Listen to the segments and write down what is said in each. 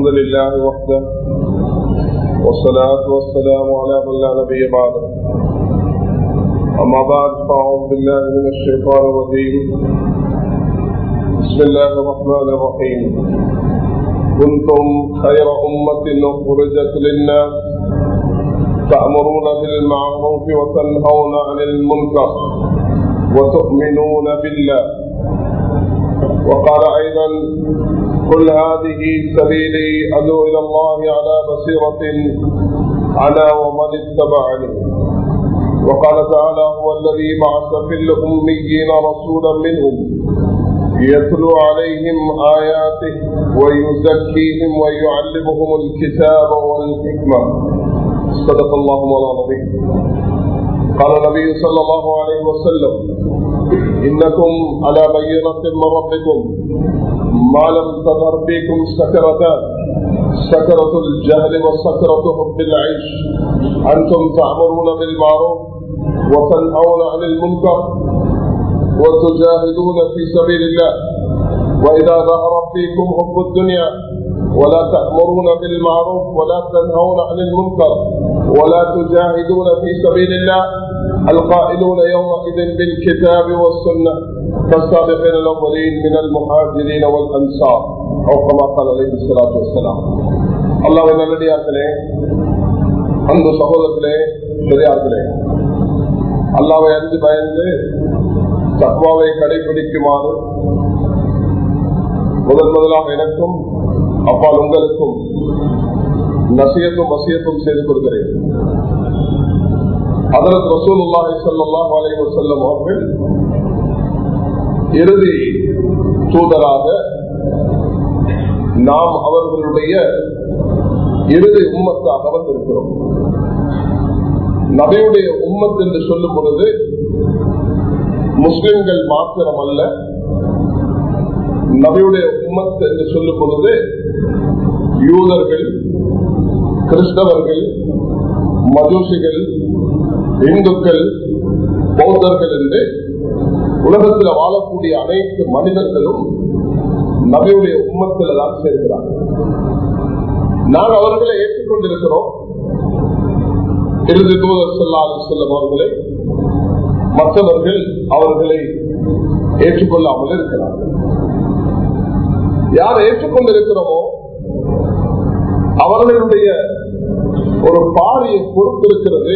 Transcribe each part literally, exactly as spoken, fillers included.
الحمد لله وحده والصلاة والسلام على من لا نبي بعده. أما بعد فأعوذ بالله من الشيطان الرجيم. بسم الله الرحمن الرحيم. كنتم خير أمة أخرجت للناس تأمرون بالمعروف وتنهون عن المنكر وتؤمنون بالله. وقال أيضا: قل هذه سبيلي أدعو إلى الله على بصيرة أنا ومن اتبعني. وقال تعالى: هو الذي بعث في الأميين رسولا منهم يتلو عليهم آياته ويزكيهم ويعلمهم الكتاب والحكمة. صدق الله العظيم. قال النبي صلى الله عليه وسلم: إنكم على بينة من ربكم ما لم تظهر فيكم سكرتان: سكرة الجهل وسكرة حب العيش. أنتم تأمرون بالمعروف وتنهون عن المنكر وتجاهدون في سبيل الله، وإذا ظهر فيكم حب الدنيا ولا تأمرون بالمعروف ولا تنهون عن المنكر ولا تجاهدون في سبيل الله، القائلون يومئذ بالكتاب والسنة فالسابقين الأولين من المهاجرين والأنصار أو كما قال عليه الصلاة والسلام. الله நல்லடியார்களே, அன்பு சகோதரர்களே, பெரியார்களே, அல்லாஹ்வை அஞ்சு பயந்து தக்வாவை கடைபிடிக்குமாறு முதல் முதலாக எனக்கும் அப்பால் உங்களுக்கும் நசியத்தும் வசியத்தும் செய்து கொள்கிறேன். ஹஜ்ரத் ரசூலுல்லாஹி ஸல்லல்லாஹு அலைஹி வஸல்லம் அவர்கள் இறுதி தூதராக நாம் அவர்களுடைய இறுதி உம்மத்தாக வந்திருக்கிறோம். நபியுடைய உம்மத் என்று சொல்லும் பொழுது முஸ்லிம்கள் மாத்திரம் அல்ல, நபியுடைய உம்மத் என்று சொல்லும் பொழுது யூதர்கள், கிறிஸ்தவர்கள், மஜூசிகள், இந்துக்கள், பௌத்தர்கள் என்று உலகத்தில் வாழக்கூடிய அனைத்து மனிதர்களும் நபியுடைய உம்மத்தில் தான் சேர்க்கிறார்கள். நான் அவர்களை ஏற்றுக்கொண்டிருக்கிறோம். இறுதி தூதர் ஸல்லல்லாஹு அலைஹி வஸல்லம் அவர்களை, மற்றவர்கள் அவர்களை ஏற்றுக்கொள்ளாமல் இருக்கிறார்கள். யார் ஏற்றுக்கொண்டிருக்கிறோமோ அவர்களுடைய ஒரு பாரிய பொறுப்பு இருக்கிறது.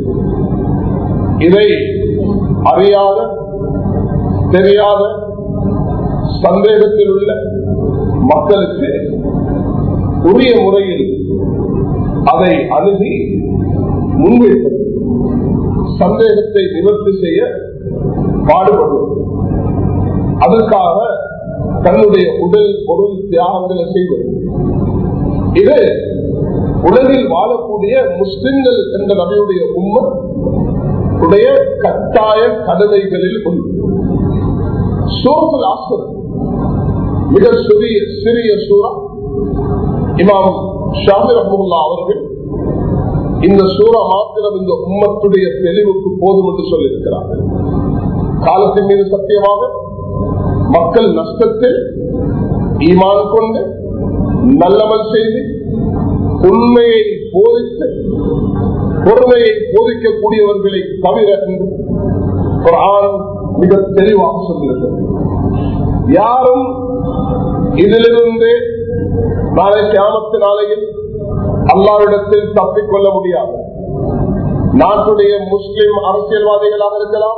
இதை அறியாத, தெரியாத, சந்தேகத்தில் உள்ள மக்களுக்கு உரிய முறையில் அதை அணுகி முன்வைப்பது, சந்தேகத்தை நிவர்த்தி செய்ய பாடுபடுவது, அதற்காக தன்னுடைய உடல் பொருள் தியாகங்களை செய்வது. இது உலகில் வாழக்கூடிய முஸ்லிம்கள் என்ற நபியுடைய உம்மத் உடைய கட்டாய கடமைகளில் ஒன்று. சூரத்துல் அஸ்ர் மிக சிறிய சிறிய சூரா. இமாம் ஷாஃபி ரஹ்மத்துல்லாஹி அவர்கள் இந்த சூரா மாத்திரம் இந்த உம்மத்துடைய தெளிவுக்கு போதும் என்று சொல்லியிருக்கிறார்கள். காலத்தின் மீது சத்தியமாக மக்கள் நஷ்டத்தில் ஈமான் கொண்டு நல்லமல் செய்து உண்மையை போதித்து பொறுமையை போதிக்கக்கூடியவர்களை தவிர என்று குர்ஆன் மிக தெளிவாக சொல்லியிருக்கிறது. யாரும் இதிலிருந்து நாளை கியாமத்து நாளையில் அல்லாஹ்விடத்தில் தப்பிக்கொள்ள முடியாது. நாட்டுடைய முஸ்லிம் அரசியல்வாதிகளாக இருக்கலாம்,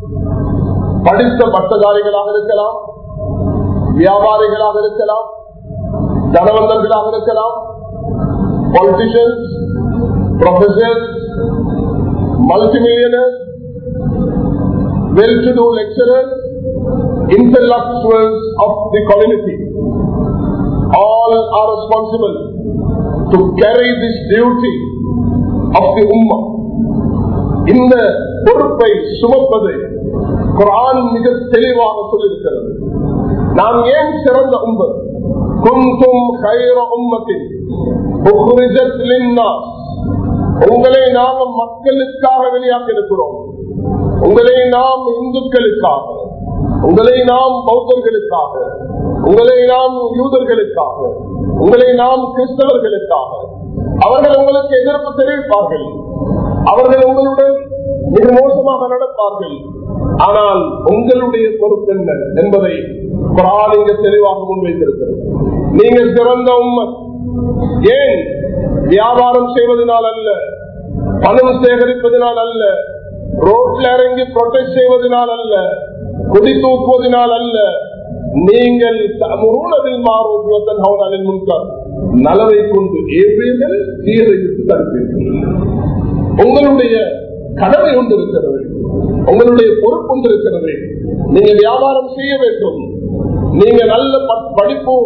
படித்த பட்டதாரிகளாக இருக்கலாம், வியாபாரிகளாக இருக்கலாம், தனவந்தர்களாக இருக்கலாம், politicians, professors, multimillionaires, well-to-do lecturers, intellectuals of the community, all are responsible to carry this duty of the ummah. இந்த பொறுப்பை சுமப்பது குர்ஆன் மிக தெளிவாக சொல்லியிருக்கிறது. நாம் ஏன் சிறந்த உம்மத்? குன்தும் கைர உம்மத்தின் உக்ரிஜத் லின்னாஸ். உங்களை நாம் மக்களுக்காக வெளியாக்கி இருக்கிறோம். உங்களை நாம் இந்துக்களுக்காக, உங்களை நாம் பௌத்தர்களுக்காக, உங்களை நாம் யூதர்களுக்காக, உங்களை நாம் கிறிஸ்தவர்களுக்காக அவர்கள் உங்களுக்கு எதிர்ப்பு தெரிவிப்பார்கள். அவர்கள் உங்களுடன் மிக மோசமாக நடப்பார்கள். ஆனால் உங்களுடைய பொறுப்பு என்ன என்பதை குர்ஆன் இங்கு தெளிவாக முன்வைத்திருக்கிறது. நீங்கள் சிறந்த உம்மத். ஏன்? வியாபாரம் செய்வதனால் அல்ல, பணம் சேகரிப்பதனால் அல்ல, ரோட்ல இறங்கி ப்ரொடெக்ட் செய்வதனால் அல்ல, குடி தூக்குவதனால் அல்ல. நீங்கள் நலவை கொண்டு ஏவீர்கள், தீயதைத்து தடுப்பீர்கள். உங்களுடைய கடமை ஒன்று இருக்கிறது, உங்களுடைய பொறுப்பு ஒன்று இருக்கிறது. நீங்க வியாபாரம் செய்ய வேண்டும், நீங்க நல்ல படிப்பு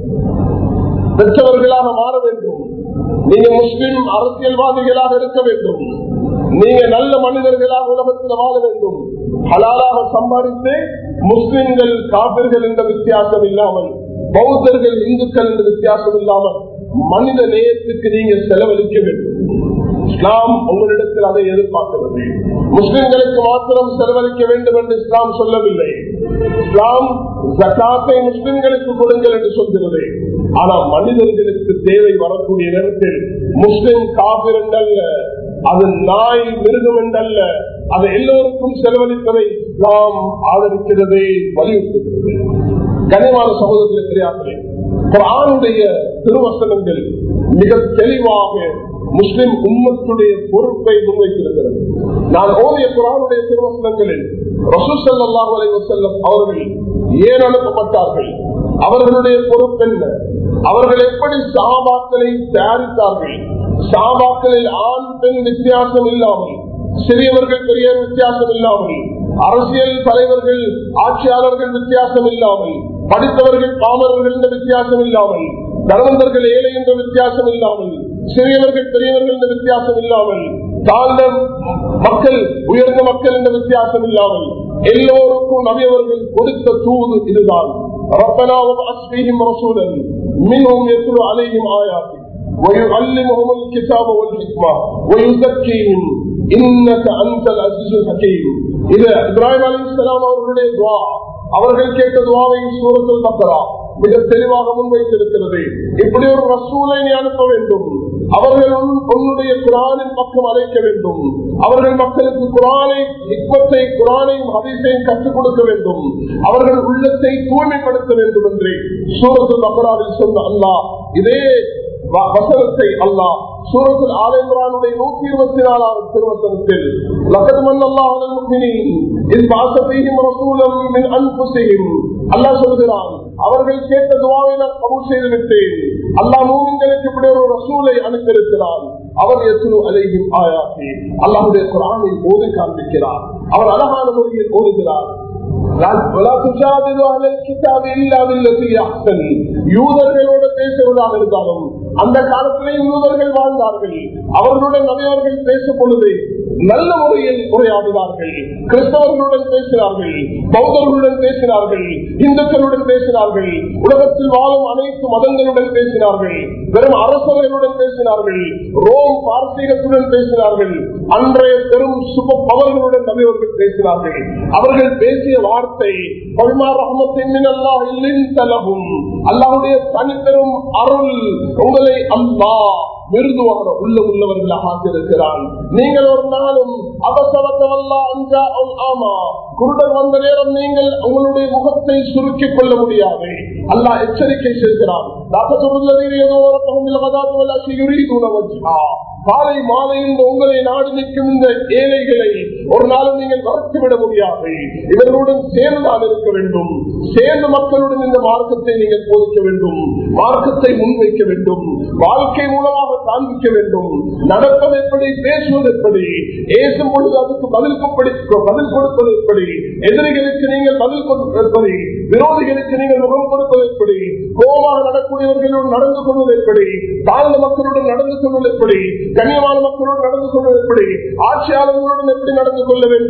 பெற்றவர்களாக மாற வேண்டும், நீங்க முஸ்லிம் அரசியல்வாதிகளாக இருக்க வேண்டும், நீங்க நல்ல மனிதர்களாக உலகத்தில் வாழ வேண்டும். ஹலாலாக சம்பாதித்து முஸ்லிம்கள் காபிர்கள் என்ற வித்தியாசம் இல்லாமல், பௌத்தர்கள் இந்துக்கள் என்ற வித்தியாசம் இல்லாமல் மனித நேயத்துக்கு நீங்க செலவழிக்க வேண்டும். இஸ்லாம் உங்களிடத்தில் அதை எதிர்பார்க்கிறது. முஸ்லிம்களுக்கு மாத்திரம் செலவழிக்க வேண்டும் என்று இஸ்லாம் சொல்லவில்லை. இஸ்லாம் ஜகாத்தை முஸ்லிம்களுக்கு கொடுங்கள் என்று சொல்கிறது. ஆனால் மனிதர்களுக்கு தேவை வரக்கூடிய நேரத்தில் முஸ்லிம் காபிர் என்றல்ல, அது நாய் மிருகம் என்றல்ல, அது எல்லோருக்கும் செலவழிப்பதை இஸ்லாம் ஆதரிக்கிறது, வலியுறுத்துகிறது. கனிவான சகோதரர்களே, பெரியார்களே, குர்ஆனுடைய திருவசனங்கள் மிக தெளிவாக முஸ்லிம் உம்மத்துடைய பொறுப்பை முன்வைத்திருக்கிறது. நான் ஓதிய குர்ஆனுடைய திருவசனங்களில் ரசூல் ஸல்லல்லாஹு அலைஹி வஸல்லம் அவர்கள் ஏன் அனுப்பப்பட்டார்கள், அவர்களுடைய பொறுப்பு என்ன, அவர்கள் எப்படி சஹாபாக்களை தயாரித்தார்கள், சஹாபாக்களில் ஆண் பெண் வித்தியாசம் இல்லாமல், சிறியவர்கள் பெரிய வித்தியாசம் இல்லாமல், அரசியல் தலைவர்கள் ஆட்சியாளர்கள் வித்தியாசம் இல்லாமல், படித்தவர்கள் பாமரர்கள் என்ற வித்தியாசம் இல்லாமல், தனவந்தர்கள் ஏழை என்ற வித்தியாசம் இல்லாமல், சிறியவர்கள் பெரியவர்கள் என்ற வித்தியாசம் இல்லாமல், தாழ்ந்த மக்கள் உயர்ந்த மக்கள் என்ற வித்தியாசம் இல்லாமல் எல்லோருக்கும் நபியவர்கள் கொடுத்த தூது இதுதான். ரப்பனா வஅஸ்பிஹிம் ரசூலன் மின்ஹும் யத்லு அலைஹிம் ஆயாத்தி ويعلمهم الكتاب والحكمة ويزكيهم إنك أنت العزيز الحكيم. இது இப்ராஹிம் அலைஹிஸ்ஸலாம் அவர்களுடைய துஆ. அவர்கள் கேட்ட துஆவை சூரத்துல் பக்ரா மிக தெளிவாக முன்வைத்திருக்கிறது. இப்படி ஒரு ரசூலை நீ அனுப்ப வேண்டும், அவர்கள் உன்னுடைய குர்ஆனின் பக்கம் அழைக்க வேண்டும், அவர்கள் மக்களுக்கு குர்ஆனை ஹிக்மத்தை குர்ஆனையும் ஹதீஸையும் கற்றுக் கொடுக்க வேண்டும், அவர்கள் உள்ளத்தை தூய்மைப்படுத்த வேண்டும் என்று சூரத்துல் பக்ராவில் சொன்ன அல்லாஹ் இதே வசனத்தை அல்லாஹ் சூரத்துல் ஆல இம்ரானுடைய நூற்றி இருபத்தி நாலாவது திருவசனத்தில் லகத் மன்னல்லாஹு அலல் முஃமினீன் இஸ் பஅஸ ஃபீஹிம் ரசூலம் மின் அன்ஃபுஸிஹிம் அல்லாஹ் சொல்கிறான், அவர்கள் கேட்ட துஆவை நான் கபூல் செய்து விட்டேன். அல்லாஹ் மூமின்களுக்கு இப்படி ஒரு ரசூலை அனுப்பியிருக்கிறான். அவர் யத்லு அலைஹிம் ஆயாத்தி, அல்லாஹ்வுடைய குர்ஆனை ஓதி காண்பிக்கிறார், அவர் அழகான முறையில் ஓதுகிறார். யூதர்களோடு பேசுவதாக இருந்தாலும் அந்த காலத்திலேயும் யூதர்கள் வாழ்ந்தார்கள். அவர்களுடன் நபியவர்கள் பேசும் பொழுது நல்ல முறையில் உரையாடினார்கள். கிறிஸ்தவர்களுடன் பேசினார்கள், பௌத்தர்களுடன் பேசினார்கள், இந்துக்களுடன் பேசினார்கள், உலகத்தில் வாழும் அனைத்து மதங்களுடன் பேசினார்கள், வெறும் அரசர்களுடன் பேசினார்கள், ரோம் பார்சீகத்துடன் பேசினார்கள், அன்றைய பெரும் சுப பவர்களுடன் நபியவர்கள் பேசினார்கள். அவர்கள் பேசிய வார்த்தை அல்லாஹ்வுடைய தனிப்பெரும் அருள், உங்களை அல்லாஹ் மிருதுவான உள்ள உள்ளவர்களாக ஆக்கியிருக்கிறான். நீங்கள் ஒரு நாளும் அவசரத்தவல்லா அஞ்சா ஆமா குருடன் வந்த நேரம் நீங்கள் உங்களுடைய முகத்தை சுருக்கிக் கொள்ள முடியாது. அல்லாஹ் எச்சரிக்கை செய்கிறான். காலை மாலையில் உங்களை நாடு நிற்கும் இந்த ஏழைகளை ஒரு நாளும் நீங்கள் மறந்துவிட முடியாது. இவர்களுடன் சேர்ந்தான் இருக்க வேண்டும், சேர்ந்த மக்களுடன் இந்த மார்க்கத்தை நீங்கள் போதிக்க வேண்டும், மார்க்கத்தை முன்வைக்க வேண்டும், வாழ்க்கை மூலமாக காண்பிக்க வேண்டும். நடப்பது எப்படி, பேசுவது எப்படி, ஏசும் பொழுது அதுக்கு பதில் பதில் கொடுப்பது எப்படி, எதிரிகளுக்கு நீங்கள் பதில் கொடுப்பது, விரோதிகளுக்கு நீங்கள் முகம் கொடுப்பது எப்படி, கோபமாக நடக்கூடியவர்களுடன் நடந்து கொள்வது எப்படி, தாழ்ந்த மக்களுடன் நடந்து கொள்வது எப்படி, கண்ணியமான மக்களோடு நடந்து கொள்வது எப்படி, ஆட்சியாளர்களுடன் எப்படி நடந்து கொள்ள வேண்டும்,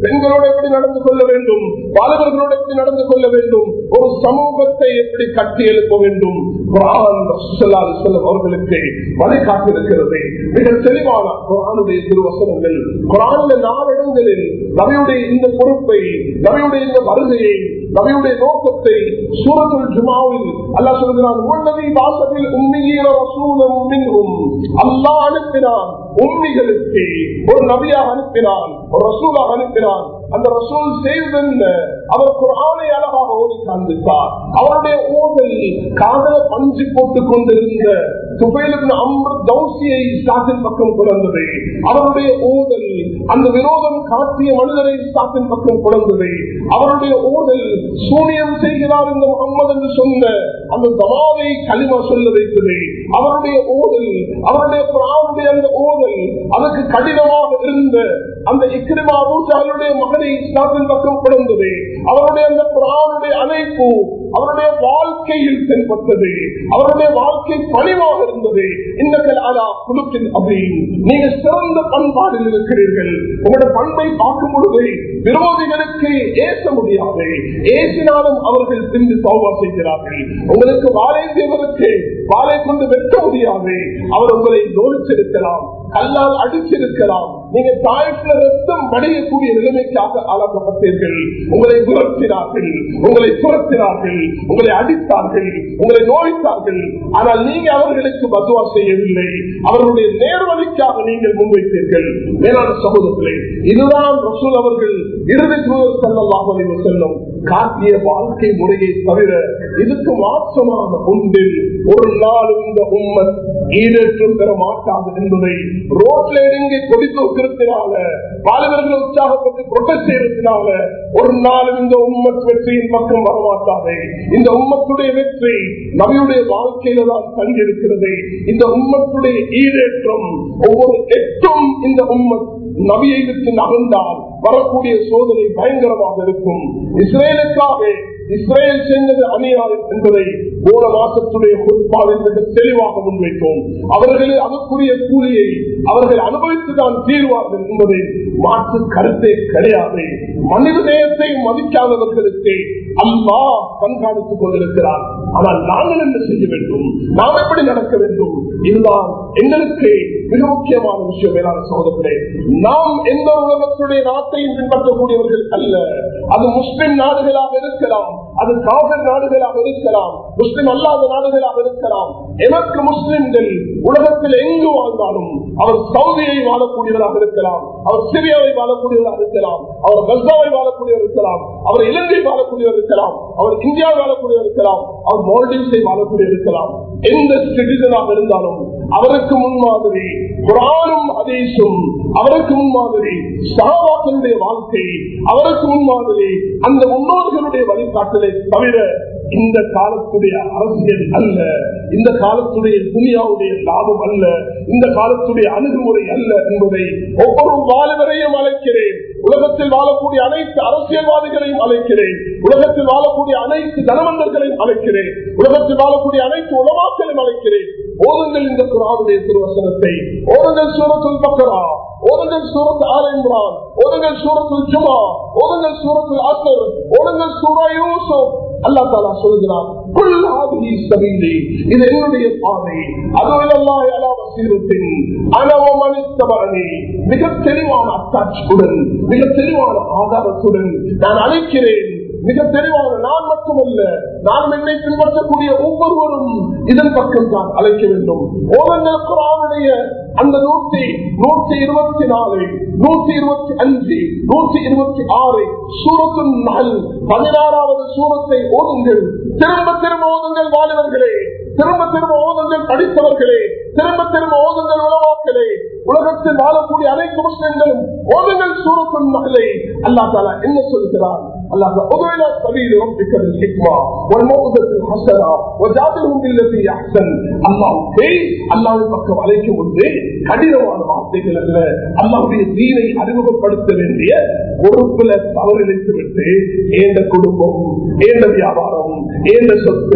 பெண்களோடு எப்படி நடந்து கொள்ள வேண்டும், வாலிபர்களோடு எப்படி நடந்து கொள்ள வேண்டும், ஒரு சமூகத்தை எப்படி கட்டி எழுப்ப வேண்டும் குர்ஆன் ரசூலுல்லாஹி அலைஹி வஸல்லம் அவர்களுக்கு வழிகாட்டியிருக்கிறது. மிக தெளிவான குர்ஆனுடைய திருவசனங்கள். குர்ஆனில் நாலிடங்களில் நபியுடைய இந்த பொறுப்பை, நபியுடைய இந்த வருகையை, நபியுடைய நோக்கத்தை சூரத்துல் ஜுமாவில் அல்லாஹ் சொல்கிறான், "வல்லதி பாஸபில் உம்மீன ரசூலன் மின்ஹும்." அல்லாஹ் அனுப்பினான் உம்மிகளுக்கு ஒரு நபியாக அனுப்பினான், ஒரு ரசூலாக அனுப்பினான். அந்த ரசூல் செய்தென்ன? அவர் குர்ஆனை அழகாக ஓதி காண்பித்தார். அவருடைய ஓதல் காதல பஞ்சு போட்டுக் கொண்டிருந்த துபைல் இப்னு அம்ர் தௌசியை இஸ்லாத்தின் பக்கம் குழந்தது. அவருடைய ஓதல் அந்த விரோதம் காட்டிய மனிதரை இஸ்லாத்தின் பக்கம் குழந்தது. அவருடைய ஓதல் சூனியம் செய்கிறார் இந்த முகம்மது என்று சொன்ன அந்த தமாவை கலிமா சொல்ல வைத்தது. அவருடைய ஓதல், அவருடைய குர்ஆனுடைய அந்த ஓதல் அதற்கு கடினமாக இருந்த அந்த இக்ரிமா அபூ ஜஹலுடைய மகனை இஸ்லாத்தின் பக்கம் குழந்தது. அவருடைய அந்த குர்ஆனுடைய அழைப்பு அவருடைய வாழ்க்கையில் தென்பட்டது. அவருடைய வாழ்க்கை பணிவாக இருந்தது. இன்னக்கல் அலா குலுக்கின் அபீம், நீங்க சிறந்த பண்பாடில் இருக்கிறீர்கள். உங்களுடைய பண்பை பார்க்கும் பொழுது விரோதிகளுக்கு ஏற்ற முடியாது. ஏசினாலும் அவர்கள் பின்பு தௌபா செய்கிறார்கள். உங்களுக்கு வாழேந்தியவருக்கு வாழை கொண்டு வெட்ட முடியாது. அவர் உங்களை தோழிச்சிருக்கலாம், கல்லால் அடிச்சிருக்கலாம். நீங்க தாய்ப்புல ரத்தம் வடியக்கூடிய நிலைமைக்காக ஆளாக்கப்பட்டீர்கள். உங்களை துரத்தினார்கள், உங்களை துரத்தினார்கள், உங்களை அடித்தார்கள், உங்களை நோய்த்தார்கள். ஆனால் நீங்க அவர்களுக்கு பதுவா செய்யவில்லை. அவர்களுடைய நேர்வழிக்காக நீங்கள் முன்வைத்தீர்கள். மேலான சகோதரர்களே, இதுதான் ரசூல் அவர்கள் இறுதி தூதர் ஸல்லல்லாஹு அலைஹி வஸல்லம் காட்டிய வாழ்க்கை முறையை தவிர இதுக்கு மாற்றமான ஒன்றில் ஒரு நாள் இந்த உம்மத் ஈடேற்றம் பெற மாட்டாது என்பதை ரோட்ல இறங்கி கொடி தூக்கிறதுனால, வாலிபர்கள் உற்சாகப்பட்டு புரொட்டஸ்ட் செய்யறதுனால ஒரு நாளும் இந்த உம்மத் வெற்றியின் பக்கம் வரமாட்டாது. இந்த உம்மத்துடைய வெற்றி நபியுடைய வாழ்க்கையில தான் தங்கியிருக்கிறது. இந்த உம்மத்துடைய ஈடேற்றம் ஒவ்வொரு எட்டும் இந்த உம்மத் நபியை விட்டு நகர்ந்தால் வரக்கூடிய சோதனை பயங்கரமாக இருக்கும். இஸ்ரேலுக்காக இஸ்ரேல் செஞ்சது அநியாயம் என்பதை போன மாசத்துடைய பொறுப்பாளர் மிக தெளிவாக முன்வைத்தோம். அவர்களே அதற்குரிய கூலியை அவர்கள் அனுபவித்துதான் தீர்வார்கள் என்பதை மாற்று கருத்தே கிடையாது. மனித நேயத்தை மதிக்காதவர்களுக்கு அல்லாஹ் கண்காணித்துக் கொண்டிருக்கிறார். ஆனால் நாங்கள் என்ன செய்ய வேண்டும், நாம் எப்படி நடக்க வேண்டும், இதுதான் எங்களுக்கு மிக முக்கியமான விஷயம். மேலான சகோதரர்களே, நாம் எந்த உலகத்துடைய நாட்டையும் பின்பற்றக்கூடியவர்கள் அல்ல. அது முஸ்லிம் நாடுகளாக இருக்கலாம், அது காஃபிர் நாடுகளாக இருக்கலாம், முஸ்லிம் அல்லாத நாடுகளாக இருக்கலாம். எனக்கு முஸ்லிம்கள் உலகத்தில் எங்கு வாழ்ந்தாலும், அவர் சவுதியை வாழக்கூடியவராக இருக்கலாம், அவர் சிரியாவை வாழக்கூடியவராக இருக்கலாம், அவர் கசாவை வாழக்கூடியவர் இருக்கலாம், அவர் இலங்கை வாழக்கூடியவர் இருக்கலாம், அவர் இந்தியா வாழக்கூடியவர் இருக்கலாம், அவர் மால்டீவ்ஸை வாழக்கூடியவர் இருக்கலாம். எந்த சிட்டிசனாக இருந்தாலும் அவருக்கு முன்மாதிரி குர்ஆனும் ஹதீஸும், அவருக்கு முன்மாதிரி சஹாபாக்களுடைய வாழ்க்கை, அவருக்கு முன்மாதிரி அந்த முன்னோர்களுடைய வழிகாட்டலை தவிர இந்த காலத்துடைய அரசியல் அல்ல, இந்த காலத்துடைய துனியாவுடைய லாபம் அல்ல, இந்த காலத்துடைய அணுகுமுறை அல்ல என்பதை ஒவ்வொரு வாலிபரையும் அழைக்கிறேன். உலகத்தில் வாழக்கூடிய அனைத்து அரசியல்வாதிகளையும் அழைக்கிறேன். உலகத்தில் வாழக்கூடிய அனைத்து தனவந்தர்களையும் அழைக்கிறேன். உலகத்தில் வாழக்கூடிய அனைத்து உலமாக்களையும் அழைக்கிறேன். ஓதுங்கள் இந்த குர்ஆனுடைய திருவசனத்தை, ஓதுங்கள் சூரத்துல் பக்ரா, ஓதுங்கள் சூரத் ஆல் இம்ரான், ஓதுங்கள் சூரத்துல் ஜுமா, ஓதுங்கள் சூரத்துல் அஸ்ர், ஓதுங்கள் சூரா யூசுப். அல்லாஹ் தஆலா சொல்கிறார், குல் ஹாதிஹி சபீலி, இது என்னுடைய பாதை, அதுவல்லாஹி அலா வஸீரத்தின் அனா வ மன் இத்தபஅனி. மிக தெளிவான அத்தாட்சியுடன், மிக தெளிவான ஆதாரத்துடன் நான் அழைக்கிறேன். மிக தெளிவான நான் மட்டுமல்ல, நான் என்னை பின்பற்றக்கூடிய ஒவ்வொருவரும் இதன் பக்கம் தான் அழைக்க வேண்டும். ஓதுங்கள் குர்ஆனுடைய அந்த நூற்றி நூற்றி இருபத்தி நாலு நூற்றி இருபத்தி அஞ்சு நூற்றி இருபத்தி ஆறு சூரத்துன் நஹல் பதினாறாவது சூரத்தை ஓதுங்கள். திரும்ப திரும்ப ஓதுங்கள் வாலிபர்களே, திரும்ப திரும்ப ஓதுங்கள் படித்தவர்களே, திரும்ப திரும்ப ஓதுங்கள் உலமாக்களே, உலகத்தில் வாழக்கூடிய அனைத்து முஸ்லிம்களும் ஓதுங்கள் சூரத்துன் நஹலை. அல்லாஹ் தஆலா என்ன சொல்கிறார்? அல்லாஹ் உதுஇலா சபீலி ரப்பிக பில் ஹிக்மா வல் மௌஇதத்தில் ஹஸனா வஜாதில்ஹும் பில்லதி அஹ்ஸன். அல்லாஹ்வே அல்லாஹ்வின் பக்கம் அழைக்கும் பொழுது கடினமான வார்த்தைகள் அல்ல, அல்லாஹ்வுடைய தீனை அறிமுகப்படுத்த வேண்டிய பொறுப்புல தவறிழைத்து விட்டு ஏந்த குடும்பம், ஏந்த வியாபாரம், ஏந்த சொத்து,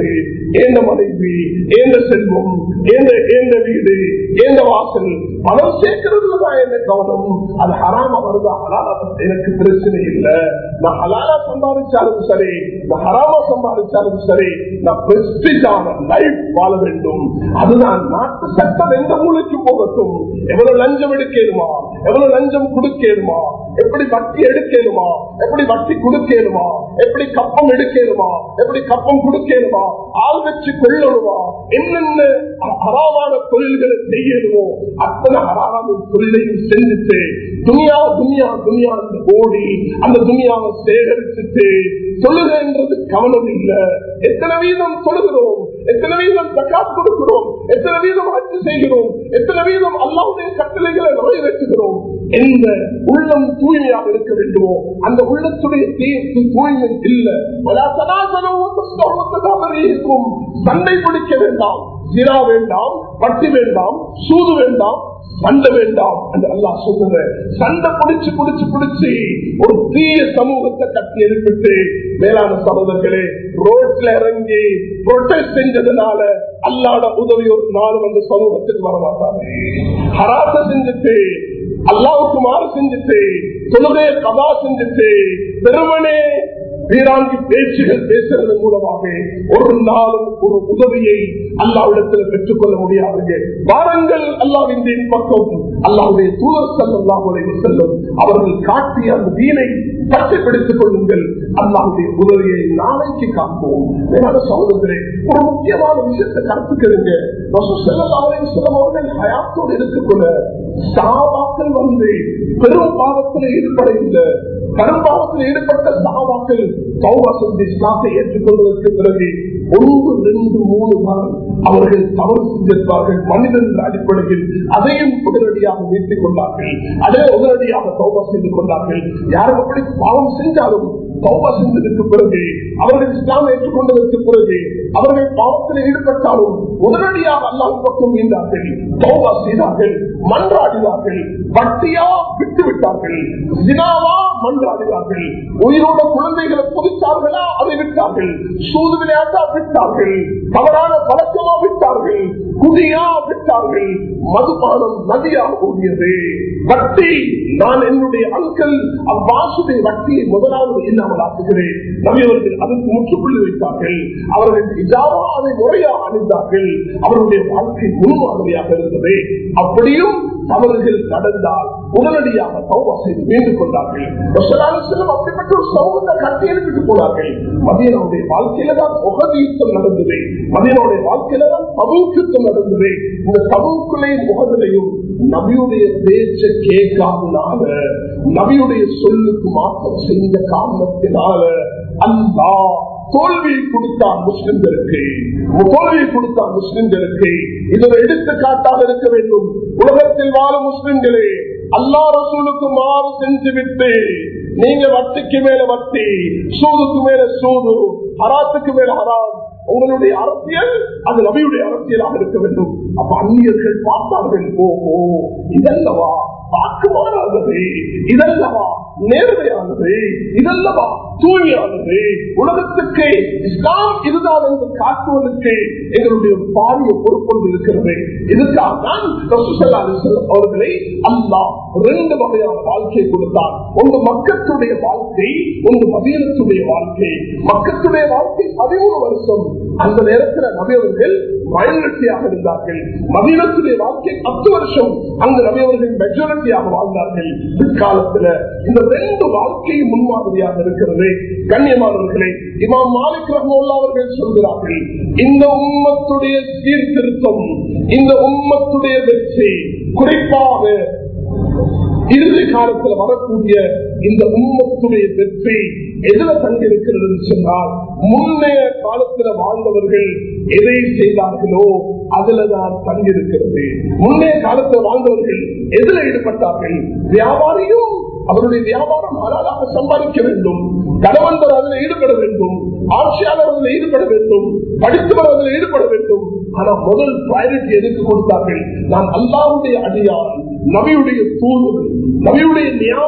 ஏந்த மனைவி, ஏந்த செல்வம், ஏந்த வீடு, ஏந்த வாசல், பணம் சேர்க்கிறதுலதான் என்ன கவனம். அது ஹராமா வருதா ஹலாலா எனக்கு பிரச்சனை இல்லை. நான் ஹலாலா சம்பாதிச்சாலும் சரி, நான் ஹராமா சம்பாதிச்சாலும் சரி, நான் பிரஸ்டிஜான லைஃப் வாழ வேண்டும். அதுதான் நாட்டு சட்டம். எந்த மூலைக்கு போகட்டும், எவ்வளவு லஞ்சம் எடுக்கணுமா, எவ்வளவு லஞ்சம் கொடுக்கணுமா, எப்படி வட்டி எடுக்கணுமா, எப்படி வட்டி கொடுக்கணுமா, எப்படி கப்பம் எடுக்கணுமா, எப்படி கப்பம் கொடுக்கணுமா, ஆள் வச்சு கொள்ளணுமா, என்னென்ன ஹராமான தொழில்களை செய்யணுமோ அத்தனை ஹராமான தொழிலையும் செஞ்சுட்டு துனியா துனியா துனியா ஓடி அந்த துனியாவை சேகரிச்சுட்டு தொழுகைன்றது கவனம் இல்லை. எத்தனை வீதம் தொழுகிறோம், எத்தனை வீதம் தக்காத் கொடுக்கிறோம், எத்தனை வீதம் ஹஜ் செய்கிறோம், எத்தனை வீதம் அல்லாஹ்வுடைய கட்டளைகளை நிறைவேற்றுகிறோம். எந்த உள்ளம் தூய்மையாக இருக்க வேண்டுமோ அந்த உள்ளத்துடைய தீர்ப்பு தூய்மை இல்லை. இருக்கும் சண்டை பிடிக்க வேண்டாம், ஜினா வேண்டாம், பட்டி வேண்டாம், சூது வேண்டாம், சண்டை வேண்டாம் என்று அல்லாஹ் சொல்லுங்க. சண்டை பிடிச்சு பிடிச்சு பிடிச்சு ஒரு தீய சமூகத்தை கட்டி எழுப்பிட்டு மேலான சகோதரர்களே ரோட்ல இறங்கி புரொட்டஸ்ட் செஞ்சதுனால அல்லாஹ்வோட உதவி ஒரு நாள் வந்து சமூகத்துக்கு வரமாட்டாங்க. ஹராச செஞ்சுட்டு அல்லாஹ்வுக்கு மாறு செஞ்சுட்டு தொழுகையை கதா செஞ்சுட்டு பெருமனே வீராங்கி பேச்சுகள் பேசுறது மூலமாக ஒரு நாளும் ஒரு உதவியை அல்லாஹ்விடத்தில் பெற்றுக் கொள்ள முடியாது. வாரங்கள் அல்லாஹ்வின் பக்கம் அல்லாஹ்வுடைய தூதர் ஸல்லல்லாஹு அலைஹி வஸல்லம் அவர்கள் காட்டிய அந்த தீனை பற்றி பிடித்துக் கொள்ளுங்கள். அல்லாஹ்வுடைய உதவியை நாளைக்கு காண்போம். வேறான சகோதரர்களே, ஒரு முக்கியமான விஷயத்தை கருத்துக்கிறீங்க. ரசூல் ஸல்லல்லாஹு அலைஹி வஸல்லம் அவர்கள் ஹயாத்தோடு இருக்கக்குள்ள சஹாபாக்கள் வந்து பெரும் பாவத்தில் ஈடுபட இல்லை. கரும்பாவத்தில் ஈடுபட்ட சஹாபாக்கள் தௌபா செய்து இஸ்லாத்தை ஏற்றுக்கொள்வதற்கு பிறகு ஒன்று ரெண்டு மூணு நாள் அவர்கள் தவறு செஞ்சிருப்பார்கள். மனிதன் அடிப்படையில் அதையும் உடனடியாக மீட்டுக் கொண்டார்கள், அதே உடனடியாக தௌபா செய்து கொண்டார்கள். யாரும் அப்படி பாவம் செஞ்சாலும் தௌபா செஞ்சதற்கு பிறகு அவர்கள் இஸ்லாம் ஏற்றுக்கொண்டதற்கு பிறகு அவர்கள் பாவத்தில் ஈடுபட்டாலும் உடனடியாக அல்லாஹ் பக்கம் மீண்டார்கள், தௌபா செய்தார்கள், மன்றாடினார்கள். வட்டியா விட்டு விட்டார்கள், ஜினாவா மன்றாடினார்கள், உயிரோட குழந்தைகளை புதித்தார்களா அதை விட்டார்கள், சூது விளையாட்டா விட்டார்கள், தவறான பழக்கமா விட்டார்கள், குடியா விட்டார்கள், மதுபானம் நதியாக ஓடியது. வட்டி நான் என்னுடைய அங்கல் அவ்வாசுடைய வட்டியை முதலாவது இல்லாமல் ஆக்குகிறேன். நபியவர்கள் அதற்கு முற்றுப்புள்ளி வைத்தார்கள். அவர்கள் இஜாவா அதை முறையாக அணிந்தார்கள். அவருடைய வாழ்க்கை முன்மாதிரியாக இருந்தது. அப்படியும் தவறுகள் நடந்தால் உடனடியாக தௌபா செய்து மீண்டும் கொண்டார்கள். அப்படிப்பட்ட ஒரு சமூகத்தை கட்டி எழுப்பிட்டு போனார்கள். மதீனாவுடைய வாழ்க்கையில தான் உஹது யுத்தம் நடந்தது. மதீனாவுடைய வாழ்க்கையில தான் தபூக் யுத்தம் நடந்தது. இந்த தபூக்குலையும் உஹதிலையும் நபியுடைய பேச்ச கேட்காதனால, நபியுடைய சொல்லுக்கு மாற்றம் செஞ்ச காரணத்தினால அல்லாஹ் தோல்வியை கொடுத்தார் முஸ்லிம்களுக்கு. தோல்வியை கொடுத்தார் முஸ்லிம்களுக்கு. இது ஒரு எடுத்துக்காட்டாக இருக்க வேண்டும். உலகத்தில் வாழும் முஸ்லிம்களே, அல்லாஹ் ரசூலுக்கு மாறு செஞ்சு விட்டு நீங்க வட்டிக்கு மேல வட்டி, சூதுக்கு மேல சூது, ஹராத்துக்கு மேல ஹராம், உங்களுடைய அரசியல் அது நபியுடைய அரசியலாக இருக்க வேண்டும். அப்ப அந்நியர்கள் பார்த்தார்கள், ஓஹோ இதல்லவா பாக்குமானது, இதல்லவா நேர்மையானது, இதல்லவா தூய்மையானது, உலகத்துக்கு இஸ்லாம் இதுதான் என்று காட்டுவதற்கு எங்களுடைய பாரிய பொறுப்பொன்று இருக்கிறது. இதுக்காக தான் அவர்களை அல்லாஹ் ரெண்டு வகையான வாழ்க்கையை கொடுத்தார். ஒன்று மக்களுடைய வாழ்க்கை, ஒன்று மதீனத்துடைய வாழ்க்கை. மக்களுடைய வாழ்க்கை பதிமூணு வருஷம். அந்த நேரத்தில் நபியவர்கள் மைனாரிட்டியாக இருந்தார்கள். மதீனத்துடைய வாழ்க்கை பத்து வருஷம். அந்த நபியவர்கள் மெஜாரிட்டியாக வாழ்ந்தார்கள். பிற்காலத்தில் இந்த ரெண்டு வாழ்க்கையும் முன்மாதிரியாக இருக்கிறது. கண்ணியமானவர்களே, இமாம் மாலிக் ரஹ்மத்துல்லாஹி அவர்கள் சொல்கிறார்கள், இந்த உம்மத்துடைய சீர்திருத்தம், இந்த உம்மத்துடைய வெற்றி, குறிப்பாக இறுதி காலத்தில் வரக்கூடிய இந்த உம்மத்துடைய வெற்றி எதுல தங்கியிருக்கிறது சொன்னால், முன்னைய காலத்தில் வாழ்ந்தவர்கள் எதை செய்தார்களோ அதுலதான் தங்கியிருக்கிறது. முன்னைய காலத்தில் வாழ்ந்தவர்கள் எதில் ஈடுபட்டார்கள்? வியாபாரியும் அவருடைய வியாபாரம் ஹலாலாக சம்பாதிக்க வேண்டும், கணவன்கள் அதில் ஈடுபட வேண்டும், ஆட்சியாளர் அதில் ஈடுபட வேண்டும், படித்தவர் அதில் ஈடுபட வேண்டும். ஆனா முதல் பிரையாரிட்டி எதுக்கு கொடுத்தார்கள்? நான் அல்லாஹ்வுடைய அடியான், நபியுடைய தூது, நபியுடைய ஞாபகம்,